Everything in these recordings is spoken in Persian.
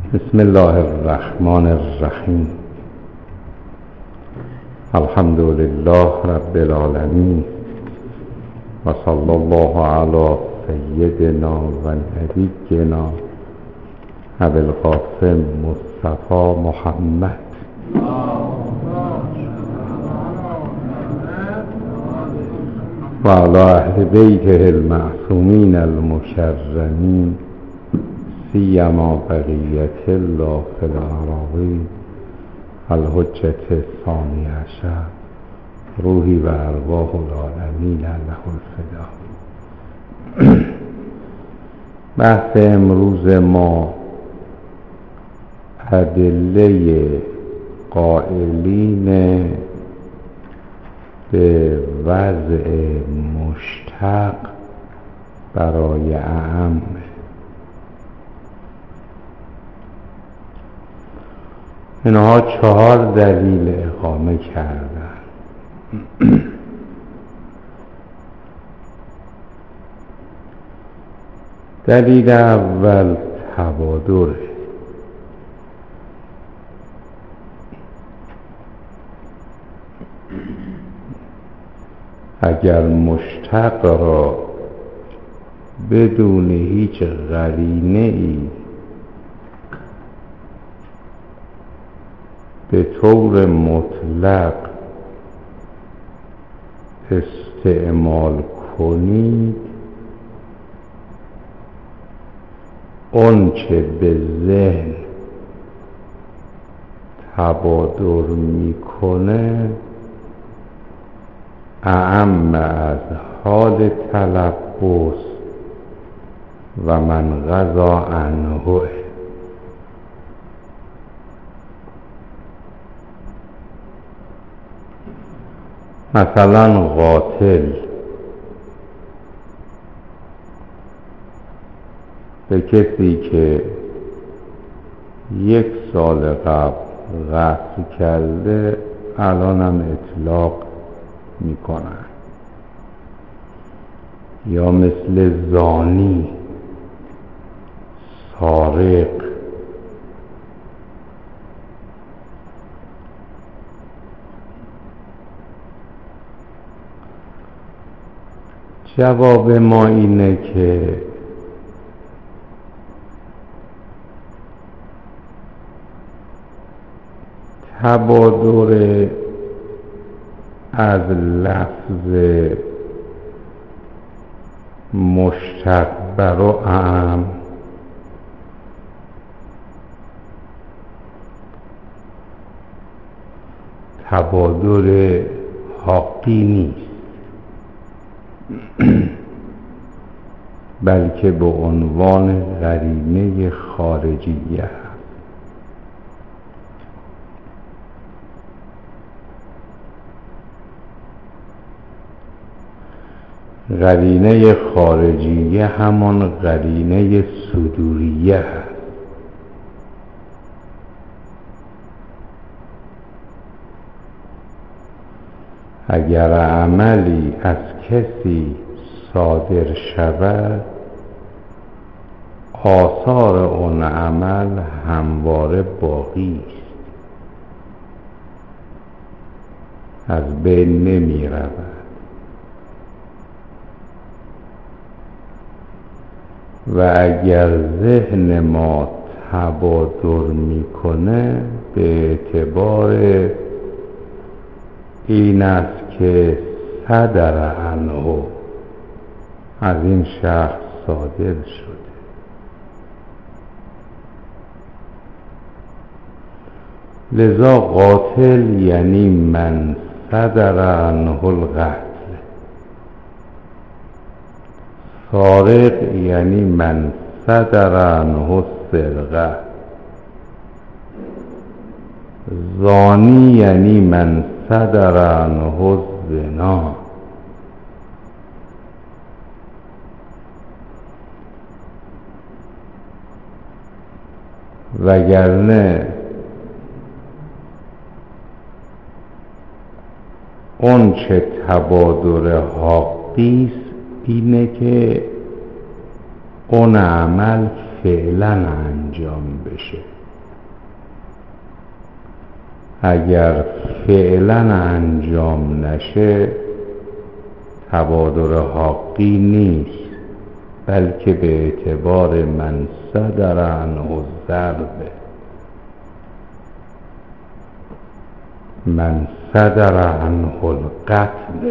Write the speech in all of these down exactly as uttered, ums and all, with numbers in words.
بسم الله الرحمن الرحیم. الحمد لله رب العالمین و صلی الله علی سیدنا و نبینا ابی القاسم مصطفی محمد و علی اهل بیته المعصومین المکرمین سیما بقیت الله فی الاراضی الحجة الثانی عشر روحی و ارواح العالمین له الفدا. بحث امروز ما ادله قائلین به وضع مشتق برای اعم. اینها چهار دلیل اقامه کردن. دلیل اول تبادره. اگر مشتق را بدون هیچ قرینه ای به طور مطلق استعمال کنید، اون چه به ذهن تبادر میکنه اعم از حال تلبس و من غضا عنه. مثلا قاتل به کسی که یک سال قبل قتل کرده الان هم اطلاق میکنن، یا مثل زانی، سارق. جواب ما اینه که تبادر از لفظ مشتق بر اعم تبادر حقی نیست، بلکه به عنوان قرینه خارجیه هست. قرینه خارجیه همان قرینه صدوریه هست. اگر عملی از کسی صادر شود، آثار اون عمل همواره باقی است، از بین نمی رود. و اگر ذهن ما تبادر میکنه به اعتبار این است که صدر عنه، از این شخص صادر شده. لذا قاتل یعنی من صدر عنه القتل، سارق یعنی من صدر عنه السرقه، زانی یعنی من صدر عنه الزنا. وگرنه اون چه تبادر حقی است اینه که اون عمل فعلا انجام بشه. اگر فعلا انجام نشه تبادر حقی نیست، بلکه به اعتبار من صدر عنه الضرب، من صدر عنه القتل،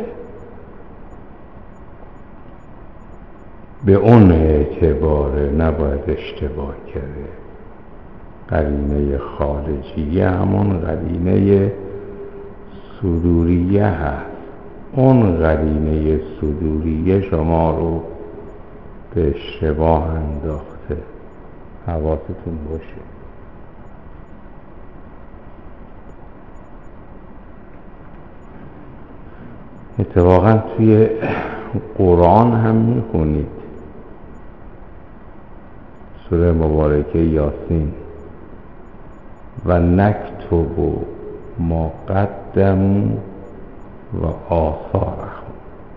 به اون اعتباره، نباید اشتباه کرده. قرینه خارجیه همون قرینه صدوریه هست. اون قرینه صدوریه شما رو به اشتباه انداخته، حواستون باشه. اتفاقا توی قرآن هم میخونید، سوره مبارکه یاسین، و نکتب ما قدموا و آثارهم،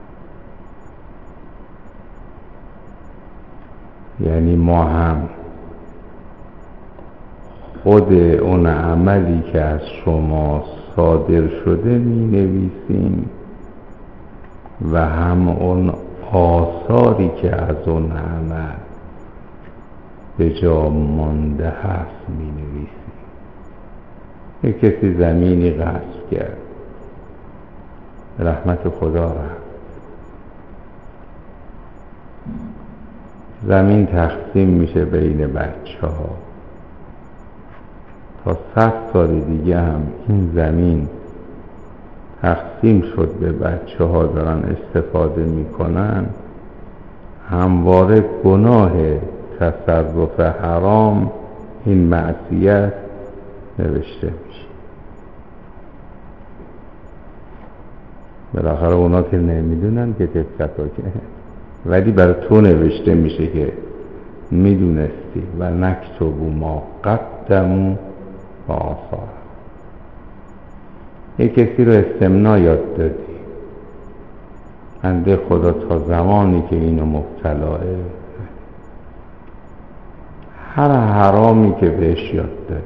یعنی ما هم خود اون عملی که از شما صادر شده می نویسیم و هم اون آثاری که از اون عمل به جا مانده هست می نویسیم. یک کسی زمینی غصب کرد، رحمت خدا رفت، زمین تقسیم میشه بین بچه ها، تا صد سال دیگه هم این زمین تقسیم شد به بچه ها دارن استفاده میکنن، همواره گناه تصرف حرام، این معصیت نوشته میشه. بالاخره اونا که نمیدونن که دقت ها که، ولی برای تو نوشته میشه که میدونستی. و نکتب ما قدموا و آثار. یک کسی رو استمنا یاد دادی، بنده خدا تا زمانی که اینو مبتلاه، هر حرامی که بهش یاد دادی،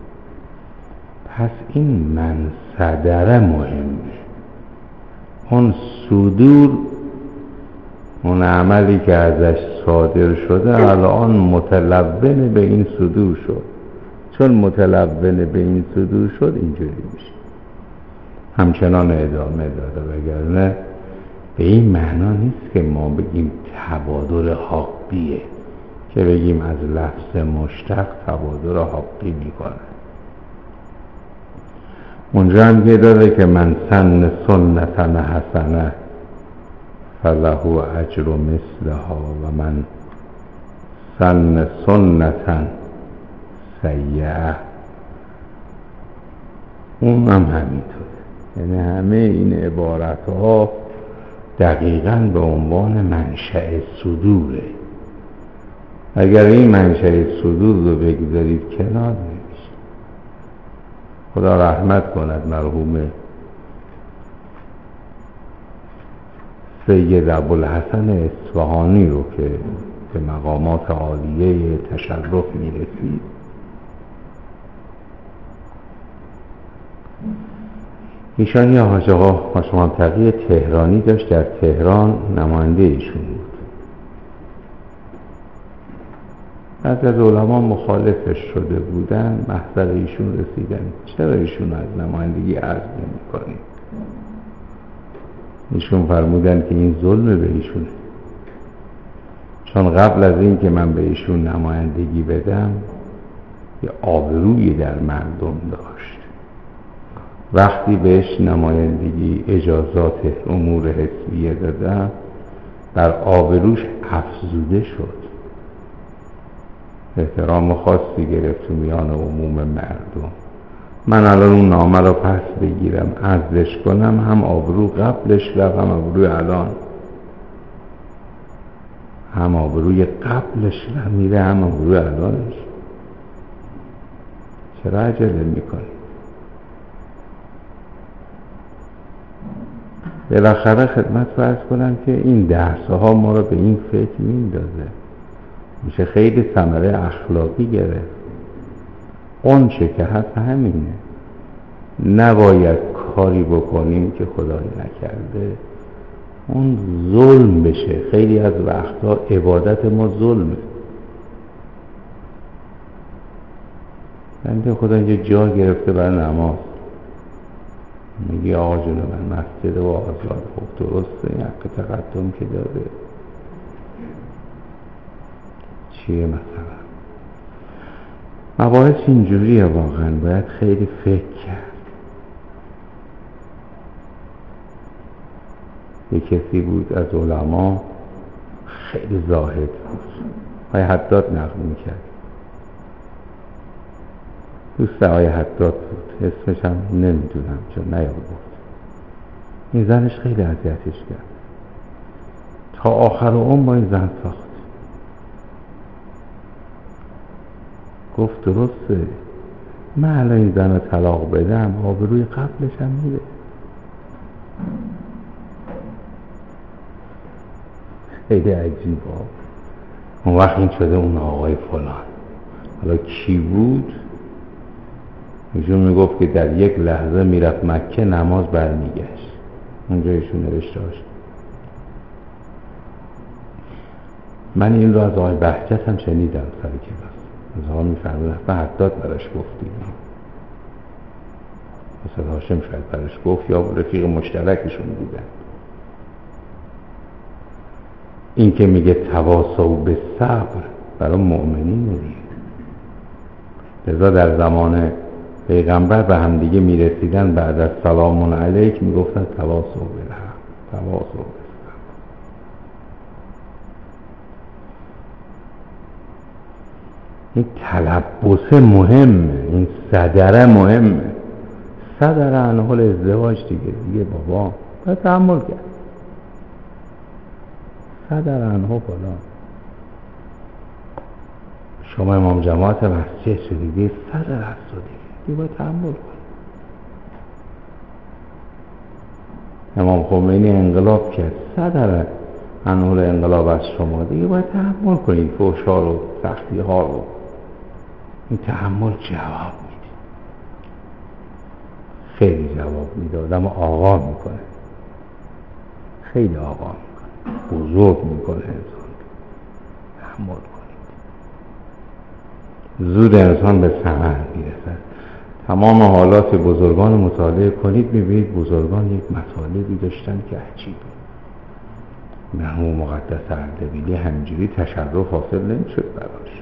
پس این من صدره مهمه. اون صدور، اون عملی که ازش صادر شده الان متلون به این صدور شد. چون متلون به این صدور شد اینجوری میشه، همچنان ادامه داده. وگرنه به این معنا نیست که ما بگیم تبادر حقیه، که بگیم از لفظ مشتق تبادر حقی میکنه. اونجا هم که داره که من سن سنتن حسنه فله اجر مثلها و من سن سنتن سیئه، اون هم همینطور. یعنی همه این عبارت ها دقیقاً به عنوان منشأ صدوره. اگر این منشأ صدور رو بگذارید کنار نمیشه. خدا رحمت کند مرحوم سید ابوالحسن اصفهانی رو که به مقامات عالیه تشرف میرسید. ایشان یه حاج آقا حاج منطقی تهرانی داشت، در تهران نماینده ایشون بود. بعد از علما مخالفش شده بودن، محضر ایشون رسیدن چرا ایشون از نمایندگی عزل نمی کنید؟ ایشون فرمودن که این ظلم به ایشونه، چون قبل از این که من به ایشون نمایندگی بدم یه آبرویی در مردم داشت، وقتی بهش نمایندگی اجازات امور حزبیه دادم بر آبروش افزوده شد، احترام خاصی گرفت میان عموم مردم. من الان اون نامه رو پس بگیرم عزلش کنم، هم آبرو قبلش رفت، هم آبروی الان، هم آبروی قبلش رفت میره، هم آبروی الانش. چرا عجله میکنی؟ بالاخره خدمت فرض کنم که این درس ها ما رو به این فکر میندازه. میشه خیلی ثمره اخلاقی گرفت. اون چه که هست همینه، نباید کاری بکنیم که خدای نکرده اون ظلم بشه. خیلی از وقتا عبادت ما ظلمه. من خدا اینجا جا گرفته برای نماز، میگی آقا جون من مسجد و آزاد، خب درسته این حق تقدم که داره، چیه مثلا مباحث اینجوریه. واقعا باید خیلی فکر کرد. یه کسی بود از علما خیلی زاهد بود، آقای حداد نقل میکرد، دوست آقای حداد بود، اسمش هم نمیدونم چون نیاورد. این زنش خیلی اذیتش کرد، تا آخر عمر با این زن ساخت. گفت درسته من الان این زن رو طلاق بدم آبروی قبلش هم میره. خیلی عجیب ها. اون وقت این شده اون آقای فلان، حالا کی بود؟ ایشون میگفت که در یک لحظه میرفت مکه نماز برمیگشت. اونجا ایشون نوشته هاشت. من این رو از آقای بهجت هم شنیدم سر کلاس، از آقا میفرمود به حداد براش گفتیم، مثلا هاشم شاید براش گفت یا رفیق مشترکشون بودن. این که میگه تواصوا به صبر برای مؤمنین دیگه. لذا در زمان پیغمبر به هم دیگه میرسیدن بعد از سلام علیک میگفتن تواصوا بالحق، تواصوا بالصبر. این تلبس مهمه، این صدره مهمه. صدره انحال ازدواج دیگه دیگه بابا باید تحمل کرد. صدر عنه بالا. شما امام جماعت مسجد شدیدی صدر هست دیگه دیگه باید تحمل کنید. امام خمینی انقلاب کرد، صدر عنه انقلاب از شما دیگه باید تحمل کنید فحشا رو، سختی ها رو. این تحمل جواب میده، خیلی جواب میده، آدم آقا میکنه، خیلی آقا میکنه، بزرگ میکنه انسان. تحمل کنید، زود انسان به ثمر میرسد. تمام حالات بزرگان مطالعه کنید، میبینید بزرگان یک مطالبی داشتن که عجیبه. مرحوم مقدس اردبیلی همینجوری تشرف حاصل نمیشد براش.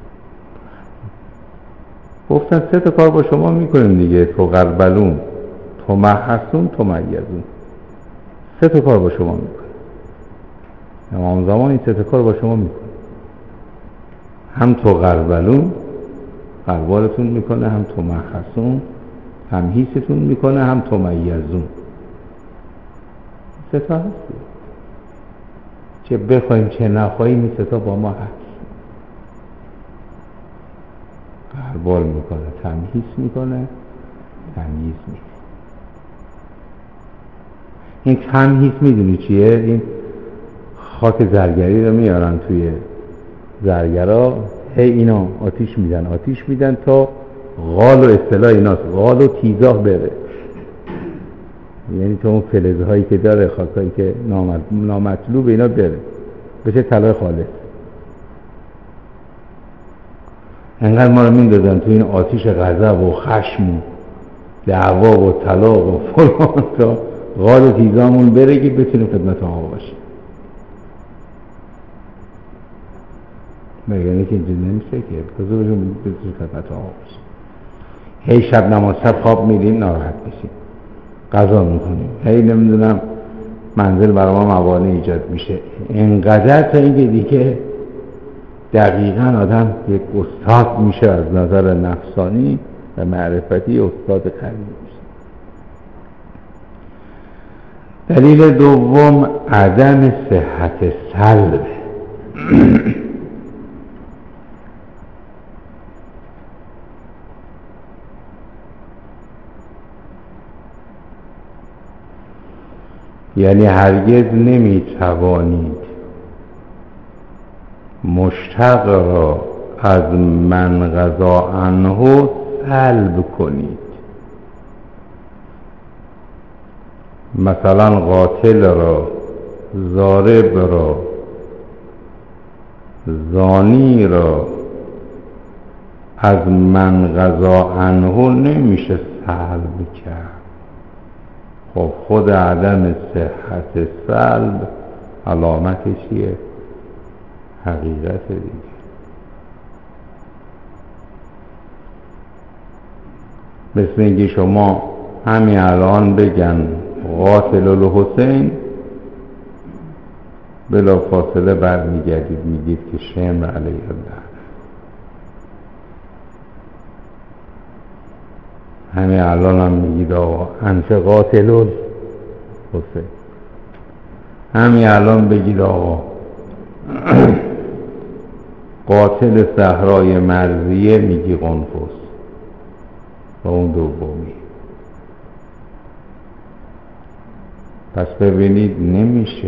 گفتن سه تا کار با شما میکنیم دیگه، تو غربلون، تو محسون، تو میزون. سه تا کار با شما میکنیم. امام زمان این سه تا کار با شما میکنه. هم تو غربلون غربالتون میکنه، هم تو محسون تمهیستون میکنه، هم تو میزون. سه تا هستی، چه بخوایم چه نخواهیم این سه تا با ما هست. غربال میکنه، تمهیز میکنه، تمییز میکنه. این تمهیز میدونی چیه؟ این خاک زرگری رو میارن توی زرگرا، هی اینا آتیش میدن آتیش میدن تا غال و اصطلاح ایناست، غال و تیزاه بره. یعنی تو اون فلزه هایی که داره، خاک هایی که نامطلوب اینا بره، بشه طلای خالص. انقدر ما رو میندازن تو این آتیش غضب و خشم و دعوا و طلاق و فلان تا غال و تیزامون بره که بتونیم خدمت آقا باشیم. مگه که اینجا نمیشه که بذار باشیم بتونیم خدمت آقا باشیم. هی شب نماز شب خواب میریم ناراحت میشیم، قضا میکنیم، هی نمیدونم منزل برای ما موانع ایجاد میشه. اینقدر تا اینکه دیگه دقیقاً آدم یک استاد میشه از نظر نفسانی و معرفتی، استاد قوی میشه. دلیل دوم عدم صحت سلب. یعنی هرگز نمیتوانید مشتق را از من قضا عنه سلب کنید. مثلا قاتل را، ضارب را، زانی را از من قضا عنه نمیشه سلب کرد. خب خود عدم صحت سلب علامت چیه؟ حقیقت دیگه. مثل اینکه شما همین الان بگن قاتل الحسین، بلا فاصله برمیگردید میگید که شمر علیه الله. همین الان هم میگید آقا انت قاتل الحسین. همین الان بگید آقا قاتل صحرای مرزیه، میگی قنفس و اون دومی. پس ببینید نمیشه.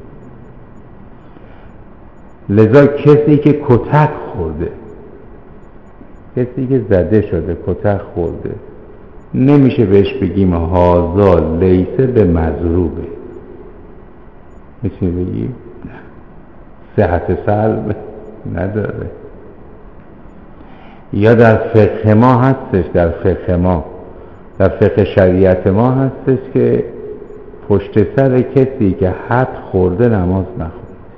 لذا کسی که کتک خورده، کسی که زده شده کتک خورده، نمیشه بهش بگیم هازا لیسه به مضروبه. میتونی بگی نه، صحت سلب نداره. یا در فقه ما هستش، در فقه ما در فقه شریعت ما هستش که پشت سر کسی که حد خورده نماز نخوند.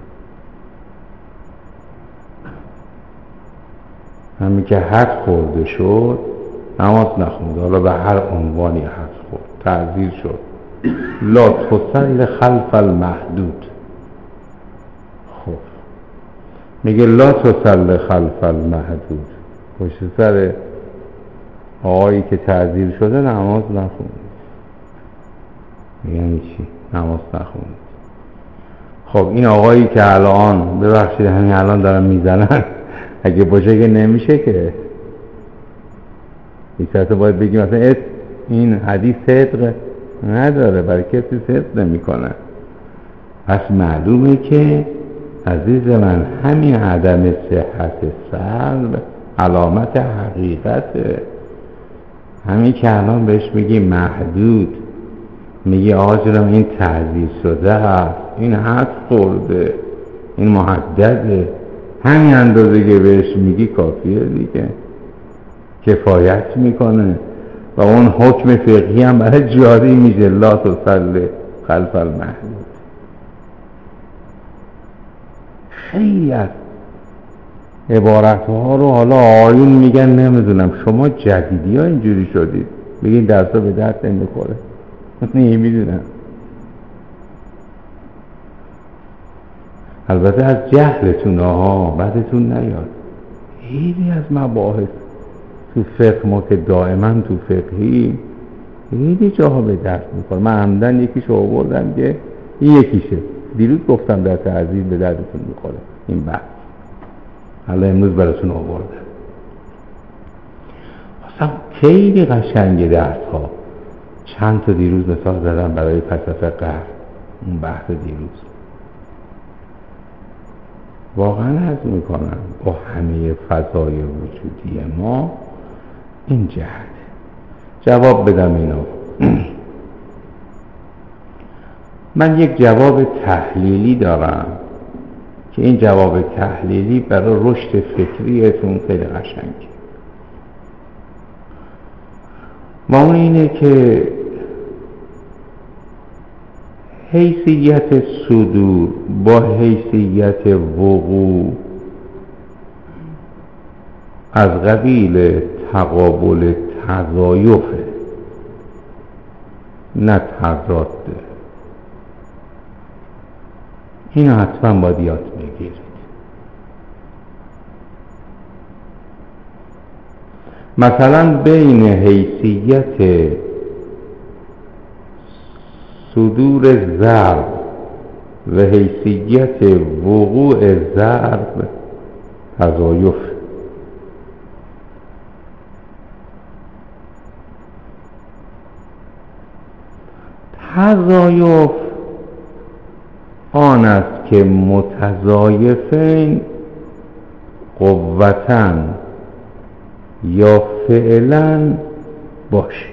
همین که حد خورده شد نماز نخوند، حالا به هر عنوانی حد خورد، تعزیر شد. لا تصل خلف المحدود. خب میگه لا تصل خلف المحدود، پشت سر آقایی که تعزیر شده نماز نخوند. یعنی چی؟ نماز نخوند. خب این آقایی که الان، ببخشید همین الان دارم میزنن، اگه باشه که نمیشه که این ساعت باید بگیم مثلا این حدیث صدق نداره، برای کسی صدق نمی کنه. پس معلومه که عزیز من همین عدم صحت سلب علامت حقیقته. همین که الان بهش میگی محدود، میگی آقا جنم این تعزیر شده هست، این حد خورده، این محدده، همین اندازه که بهش میگی کافیه دیگه، کفایت میکنه و اون حکم فقهی هم برای جاری میشه. لا تصل خلف المحدود. خیلی از عبارتها رو حالا آیون میگن نمیدونم، شما جدیدی ها اینجوری شدید بگین درسا به درد نمیخوره. نمیدونم، البته از جهلتون ها بعدتون نیاد. خیلی از مباحث تو فقه ما که دائما تو فقهی خیلی جاها به درد میخوره. من عمدن یکیشو آوردم که این یکیشه، دیروز گفتم در تعزیر به دردتون میخوره این بحث، حالا امروز براتون آوردم. اصلا خیلی قشنگه درس ها. چند تا دیروز مثال زدم برای فلسفه قهر، اون بحث دیروز. واقعا عرض میکنم با همه فضای وجودی ما این جهت جواب بدم اینو. من یک جواب تحلیلی دارم که این جواب تحلیلی برای رشد فکریتون خیلی قشنگه و اون اینه که حیثیت صدور با حیثیت وقوع از قبیل تقابل تضایفه، نه تضاده. اینو حتما باید یاد بگیرید. مثلا بین حیثیت صدور ضرب و حیثیت وقوع ضرب تضایف. تضایف آن است که متضایفین قوتن یا فعلا باشه.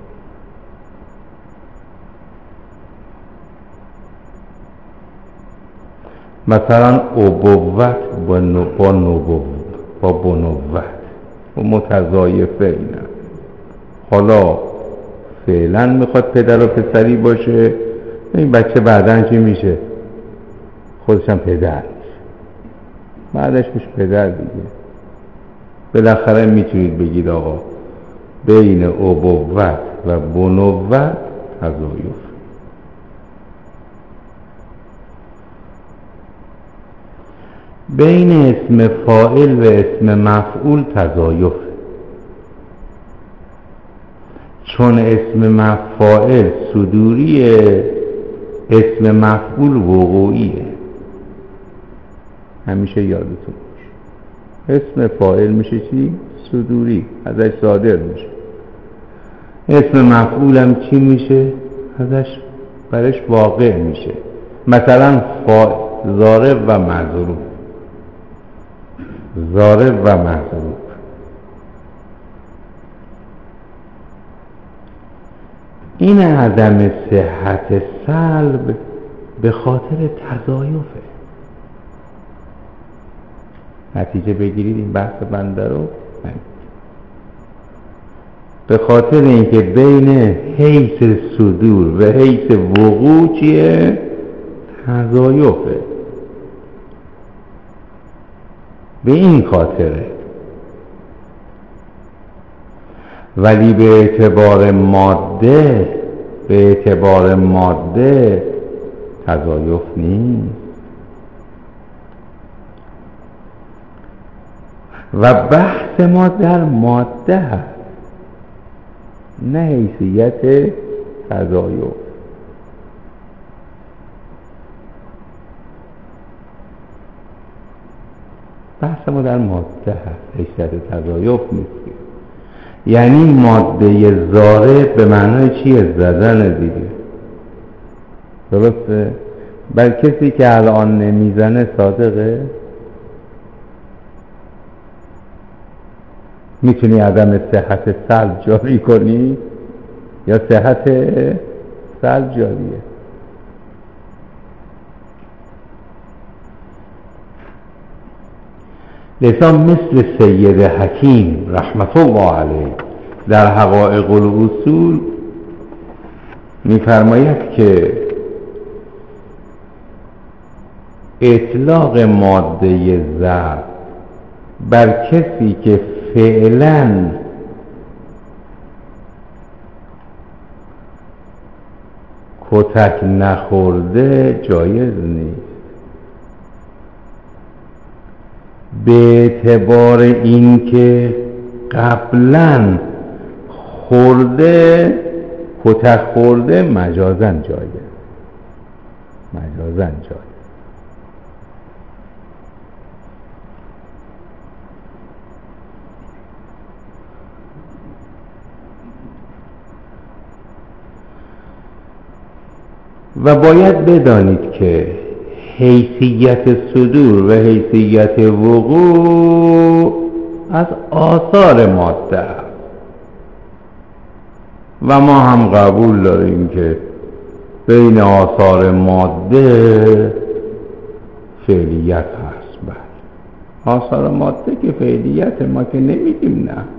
مثلا ابوت با نبوت با بنوت و متضایفه اینه. حالا فعلا میخواد پدر و پسری باشه، این بچه بعدن چی میشه؟ خودش هم پدر میشه، بعدش میشه پدر دیگه. بالاخره میتونید بگید آقا بین ابوت و بنوت تضایف. بین اسم فاعل و اسم مفعول تضایف، چون اسم فاعل صدوریه، اسم مفعول وقوعیه. همیشه یادتون باشه اسم فاعل میشه چی؟ صدوری، ازش صادر میشه. اسم مفعول هم چی میشه؟ ازش برش واقع میشه. مثلا ضارب و مضروب، ضارب و مضروب. این عدم صحت سلب به خاطر تضایفه. نتیجه بگیرید این بحث بنده رو، به خاطر اینکه بین حیث صدور و حیث وقوع چیه؟ تضایفه. به این خاطره. ولی به اعتبار ماده، به اعتبار ماده تضایف نیست. و بحث ما در ماده هست، نه حیثیت تضایف. بحث ما در ماده هست، حیثیت تضایف نیست. یعنی ماده ضارب به معنای چیه؟ زدن دیگه، درسته؟ بل کسی که الان نمیزنه صادقه؟ میتونی عدم صحت سلب جاری کنی یا صحت سلب جاریه؟ لذا مثل سید حکیم رحمت الله علیه در حقایق الاصول میفرماید که اطلاق ماده ضرب بر کسی که فعلا کتک نخورده جایز نیست، به اعتبار اینکه قبلا خورده، کتک خورده، مجازن جایز، مجازن جایز. و باید بدانید که حیثیت صدور و حیثیت وقوع از آثار ماده است و ما هم قبول داریم که بین آثار ماده فعلیت هست. بله، آثار ماده که فعلیت، ما که نمیگیم نه.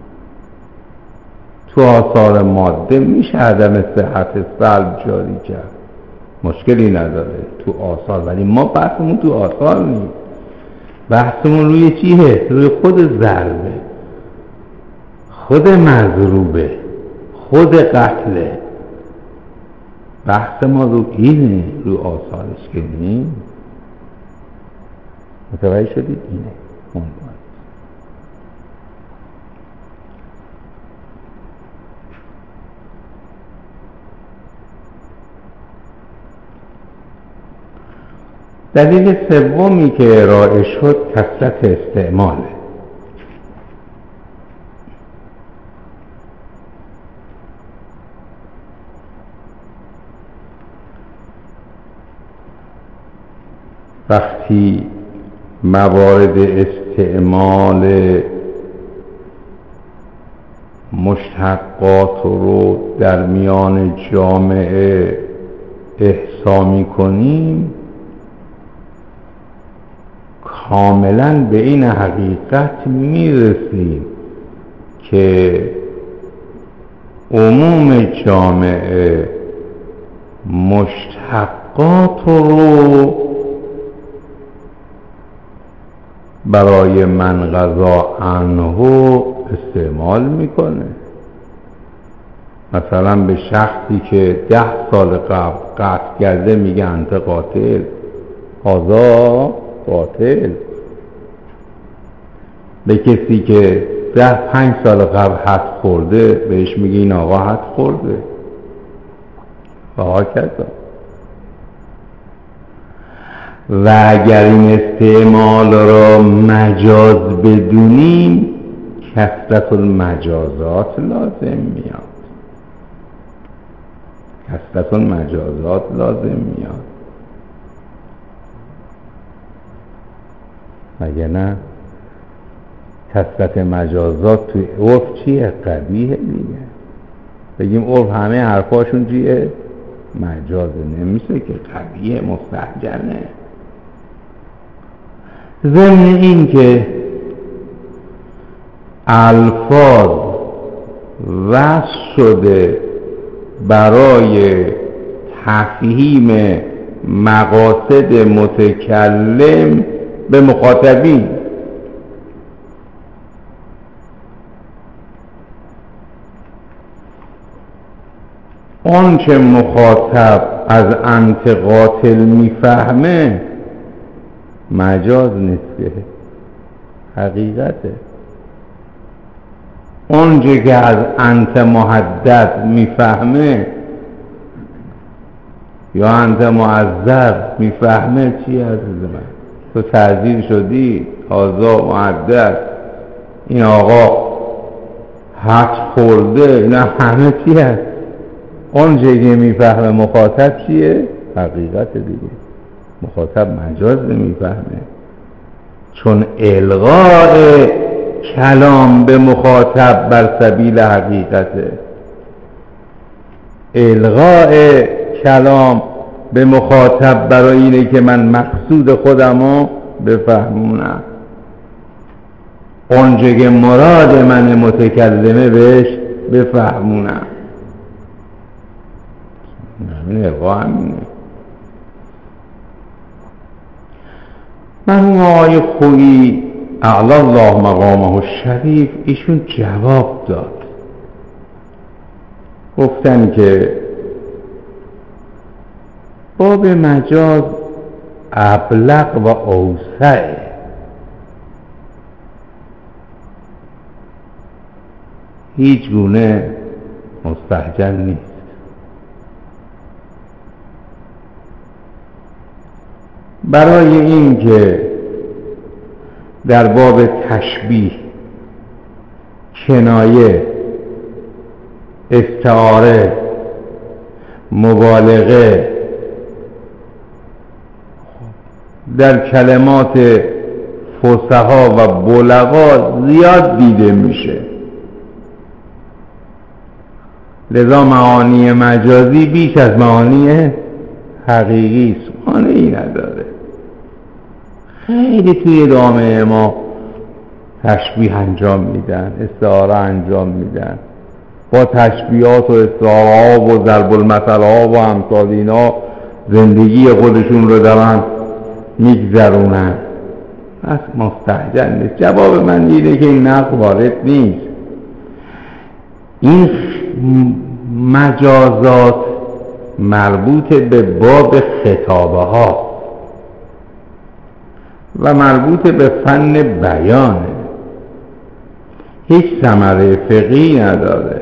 تو آثار ماده میشه عدم صحت سلب جاری کرد، مشکلی نداره تو آثار. ولی ما بحثمون تو آثار نیست، بحثمون روی چیه؟ روی خود ضربه، خود مضروبه، خود قتله. بحث ما رو اینه، روی آثارش که نیست. متوجه شدید؟ اینه عنوان. دلیل سومی که ارائه شد کثرت استعماله. وقتی موارد استعمال مشتقات رو در میان جامعه احصا می‌کنیم، کاملا به این حقیقت میرسیم که عموم جامعه مشتقات رو برای من غذا عنه استعمال میکنه. مثلا به شخصی که ده سال قبل قتل کرده میگه انت قاتل، هذا قاتل. به کسی که ده پنج سال قبل حد خورده بهش میگه این آقا حد خورده و هاکذا. و اگر این استعمال را مجاز بدونیم کثرت المجازات لازم میاد، کثرت المجازات لازم میاد. مگه نه؟ کثرت مجازات توی عرف چیه؟ قبیحه دیگه. بگیم عرف همه حرفاشون چیه؟ مجازه. نمیشه که قبیحه، مستهجنه. ضمن این که الفاظ وصف شده برای تفهیم مقاصد متکلم به مخاطبین. آن چه مخاطب از انت قاتل میفهمه مجاز نیست که حقیقته. اون چه که از انت محدد میفهمه یا انت معذر میفهمه چی عزیز من؟ تو تعذیر شدی، هذا محدد، این آقا حد خورده، اینا همه چی هست؟ اون چه که میفهمه مخاطب چیه؟ حقیقت دیگه. مخاطب مجاز نمیفهمه، چون الغاء کلام به مخاطب بر سبیل حقیقته. الغاء کلام به مخاطب برای اینه که من مقصود خودمو بفهمونم، اونجا که مراد من متکلمه بهش بفهمونم. همین الغاء همینه. مرحوم آقای خویی اعلی الله مقامه الشریف ایشون جواب داد. گفتن که باب مجاز ابلغ و اوسع، هیچ گونه مستهجن نیست. برای این که در باب تشبیه، کنایه، استعاره، مبالغه در کلمات فصحا و بلغا زیاد دیده میشه، لذا معانی مجازی بیش از معانی حقیقی است، مانعی نداره. خیلی توی جامعه ما تشبیه انجام میدن، استعاره انجام میدن، با تشبیهات و استعاره ها و ضرب المثل ها و امثال اینا زندگی خودشون رو دارن میگذرونن. پس مستهجن نیست. جواب من اینه که این نقل وارد نیست. این مجازات مربوط به باب خطابه ها و مربوط به فن بیانه، هیچ ثمره فقهی نداره.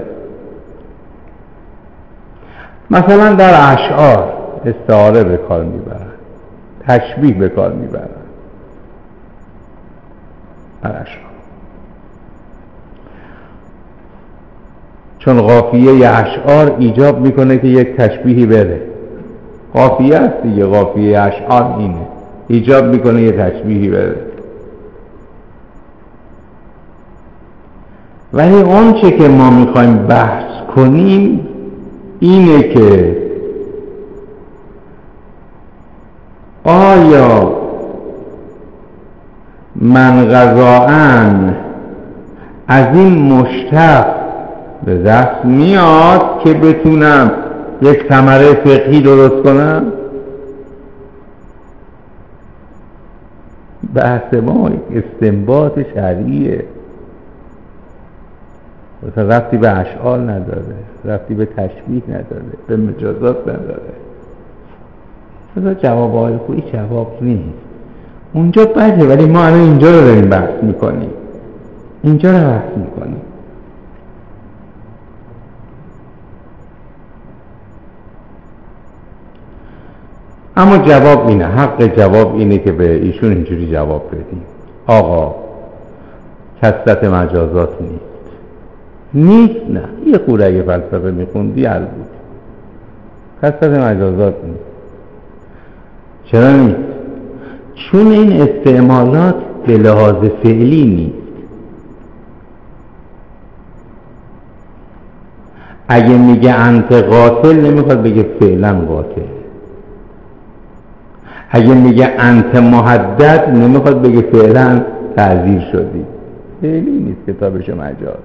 مثلا در اشعار استعاره به کار میبرن، تشبیه به کار میبرن در اشعار، چون قافیه اشعار ایجاب میکنه که یک تشبیهی بره. قافیه است دیگه، قافیه اشعار اینه، ایجاب میکنه یک تشبیهی بره. ولی اون چه که ما میخوایم بحث کنیم اینه که آیا من قضاءً از این مشتق به دست میاد که بتونم یک ثمره فقهی درست کنم؟ بحث ما استنباط شرعیه، مثلا ربطی به اشعار نداره، ربطی به تشبیه نداره، به مجازات نداره. مثلا جواب های خوبی جواب نیست، اونجا بده، ولی ما الان اینجا رو داریم بحث میکنیم، اینجا رو بحث میکنیم. اما جواب اینه، حق جواب اینه که به ایشون اینجوری جواب بدیم: آقا کثرت مجازات نیست. نیست؟ نه، یه خوره اگه فلسفه میخوندی حل بود. کثرت مجازات نیست. چرا نیست؟ چون این استعمالات به لحاظ فعلی نیست. اگه میگه انت قاتل نمیخواد بگه فعلا قاتل. اگه میگه انت محدد نمیخواد بگه فعلا تعذیر شدی. فعلی نیست کتابش مجاز.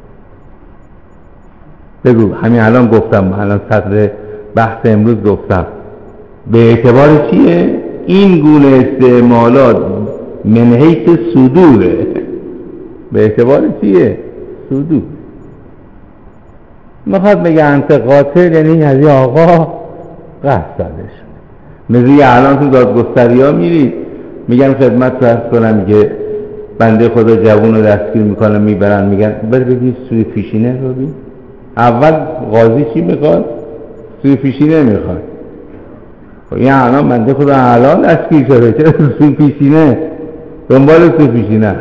بگو، همین الان گفتم، الان صدر بحث امروز گفتم، به اعتبار چیه؟ این گونه استعمالات من حیث صدوره. به اعتبار چیه؟ صدور. میخواد بگه انت قاتل یعنی از آقا قصد زده شد. مثل الان تو دادگستری ها میرید میگن خدمت فرض کنم که بنده خدا جوون رو دستگیر میکنن میبرن میگن بر بگید سوی پیشینه رو بید. اول قاضی چی میخواد؟ سوی پیشینه میخواد. یعنی الان بنده خدا الان دستگیر شده، چرا سوی پیشینه؟ دنبال سوی پیشینه،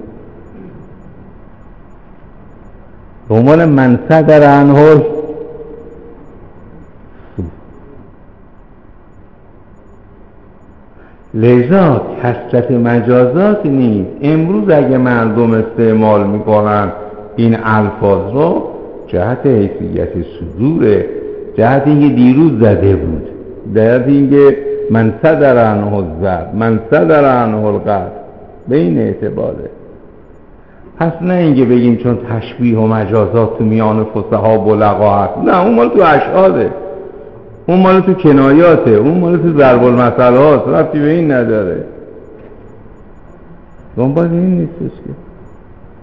دنبال منصد در انهر. لذا کثرت مجازات نیست. امروز اگه مردم استعمال میکنن این الفاظ رو جهت حیثیت صدوره، جهت اینکه دیروز زده بود، جهت اینکه من صدر عنه الضرب، من صدر عنه القتل، به این اعتباره. پس نه اینکه بگیم چون تشبیه و مجازات تو میان فصحا و بلغا هست، نه، اون مال تو اشعاره، اون مال تو کنایاته، اون مال تو ضرب المثل هاست، ربطی به این نداره. دنبال این نیستش که.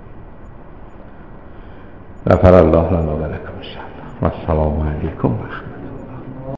غفر الله لنا و لکم ان شاء الله. و السلام علیکم و رحمت الله.